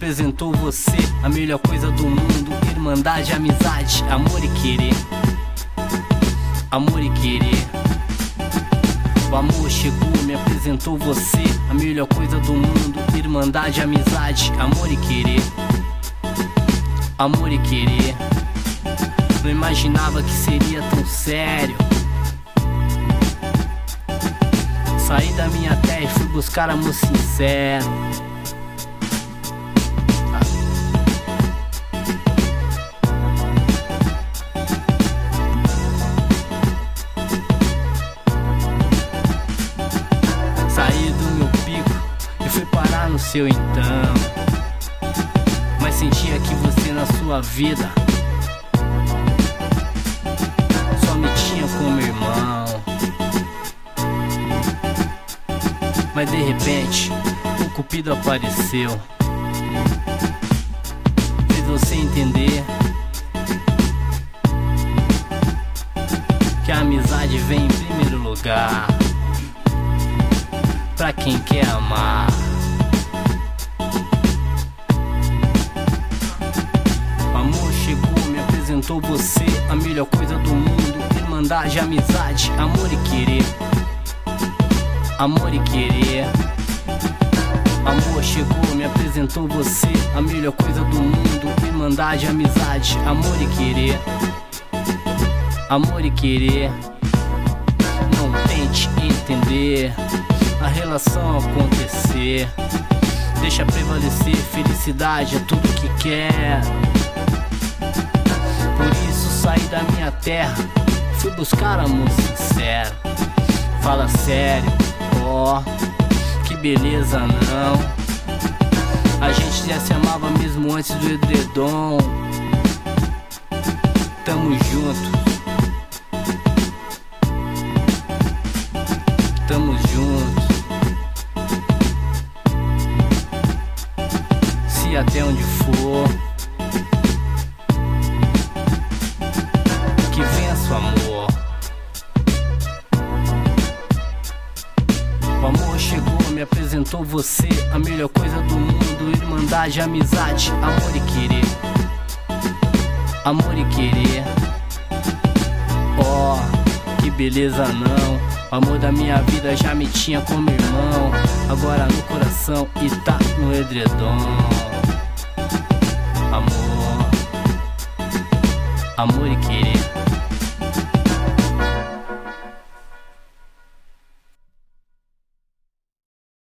apresentou você, a melhor coisa do mundo. Irmandade, amizade, amor e querer. Amor e querer. O amor chegou, me apresentou você, a melhor coisa do mundo. Irmandade, amizade, amor e querer. Amor e querer. Não imaginava que seria tão sério. Saí da minha terra e fui buscar amor sincero. Saí do meu pico e fui parar no seu então. Mas sentia que você na sua vida só me tinha como irmão. Mas de repente o Cupido apareceu, fez você entender que a amizade vem em primeiro lugar pra quem quer amar. O amor chegou, me apresentou você, a melhor coisa do mundo. Irmandade, amizade, amor e querer. Amor e querer. Amor chegou, me apresentou você, a melhor coisa do mundo. Irmandade, amizade, amor e querer. Amor e querer. Não tente entender a relação acontecer. Deixa prevalecer, felicidade é tudo que quer. Por isso saí da minha terra, fui buscar amor sincero. Fala sério, ó, que beleza não. A gente já se amava mesmo antes do edredom. Tamo junto. Tamo junto. Se até onde for, que vença o amor. O amor chegou, me apresentou você, a melhor coisa do mundo. Irmandade, amizade, amor e querer. Amor e querer. Ó, que beleza não. O amor da minha vida já me tinha como irmão. Agora no coração e tá no edredom. Amor. Amor e querer.